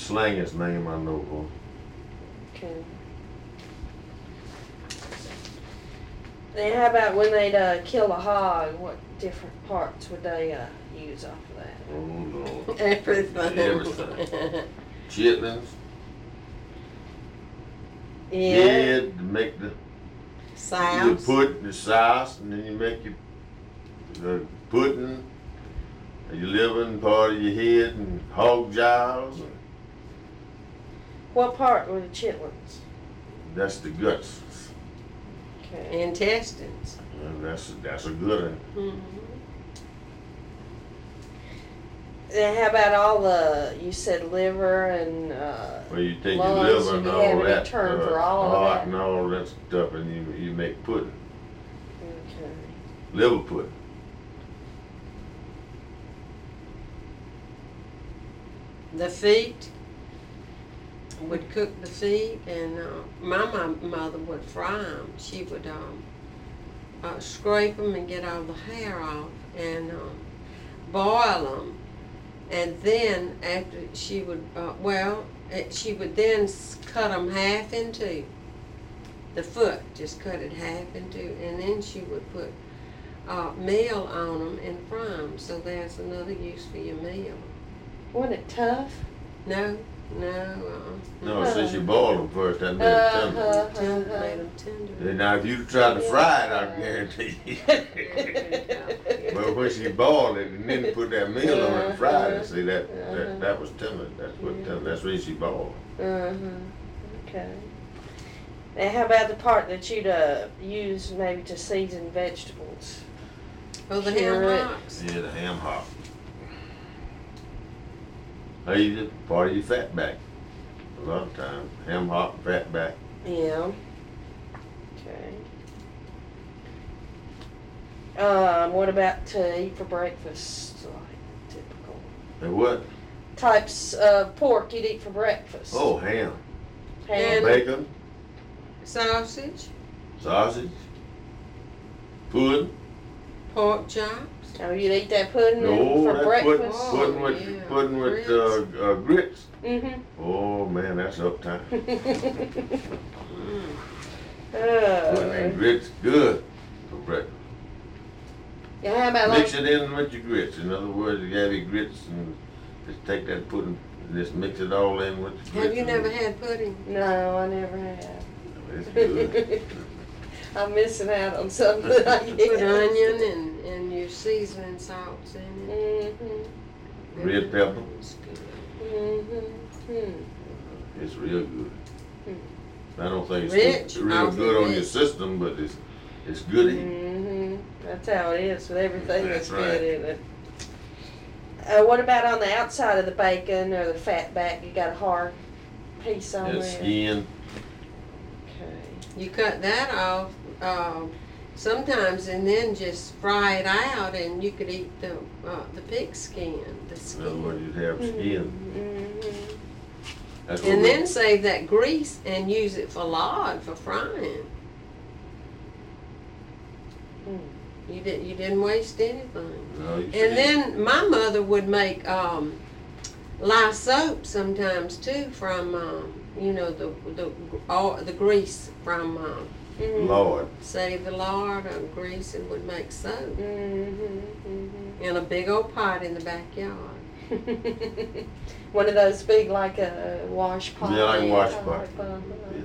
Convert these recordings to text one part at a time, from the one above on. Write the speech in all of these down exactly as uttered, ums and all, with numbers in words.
slangiest name I know for. Okay. Then how about when they'd uh, kill a hog? What different parts would they uh, use off of that? Oh no. Everything. Everything. Chitlins. Yeah. Head to make the. You Sounds. put the sauce, and then you make your the pudding, your liver and part of your head, and hog jiles. And What part were the chitlins? that's the guts. Okay. Intestines. And that's that's a good one. Mm-hmm. Then how about all the, you said liver and, uh, Well, you take your lungs, liver and you all have any that, term uh, for all of heart that? and all that stuff, and you you make pudding, okay. liver pudding. The feet. Would cook the feet, and uh, my mom, mother would fry them. She would um, uh, scrape them and get all the hair off, and um, boil them. And then after she would, uh, well, it, she would then s- cut them half in two. The foot, just cut it half in two, and then she would put uh, meal on them and fry them. So that's another use for your meal. Wasn't it tough? No, no, uh, No, since you boil them first, that made it tender. Uh-huh, tender, uh-huh. made them tender. And now if you try to fry it, I guarantee you. But when she boiled it and then put that meal on it and fried it, see that that, that was tender. That's what tender. That's when she boiled. Uh-huh. Okay. Now how about the part that you'd uh, use maybe to season vegetables? Oh, the Carrot. ham hocks. Yeah, the ham hock. I eat it part of your fat back. A lot of times, ham hock, fat back. Yeah. Okay. Um, what about to eat for breakfast? Like typical And what? types of pork you'd eat for breakfast. Oh, ham, Ham. bacon, Sausage, sausage, pudding. pork chops. Oh, you'd eat that pudding No, for that breakfast. Oh, pudding, pudding with yeah. pudding with uh, uh, grits. Mm-hmm. Oh man, that's uptime. Mm. Pudding and uh, grits, good for breakfast. yeah, how about like Mix it in with your grits. In other words, you have your grits and just take that pudding and just mix it all in with the grits. Have you never had pudding? No, I never have. It's good. I'm missing out on something. I Put guess. onion and, and your seasoning salts in it. Mm-hmm. Red pepper. It's good. Mm-hmm. It's real good. I don't think it's Rich, real awful good on your rich. system, but it's it's good eating. Mm-hmm. That's how it is with everything that's, That's right. good in it. Uh, what about on the outside of the bacon or the fat back? You got a hard piece on And there. skin. Okay. You cut that off uh, sometimes, and then just fry it out, and you could eat the uh, the pig skin, the In other words, skin, you'd have skin. Mm-hmm. That's what and we- then save that grease and use it for lard for frying. You did you didn't waste anything. No, you And see, then my mother would make um, lye soap sometimes too from um, you know the the all the grease from uh, Mm-hmm. Lord. save the lard or grease and would make soap Mm-hmm. in a big old pot in the backyard. Mm-hmm. One of those big like a wash pot. Yeah, like a wash type, pot. uh,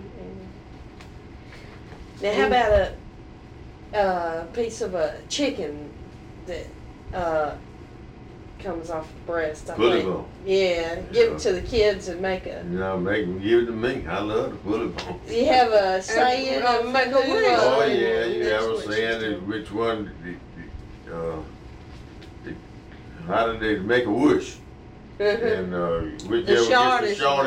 Now how about a uh, piece of a chicken that uh, comes off the breast? I Pulley think. bone. Yeah, give it to the kids and make a. You know, make them give it to me. I love the pulley bone. You have a saying uh, of make a who, wish. uh, Oh yeah, you That's ever what you saying do. that which one? The, the, uh, the, how did they make a wish? And uh, whichever gets the shortest. shortest.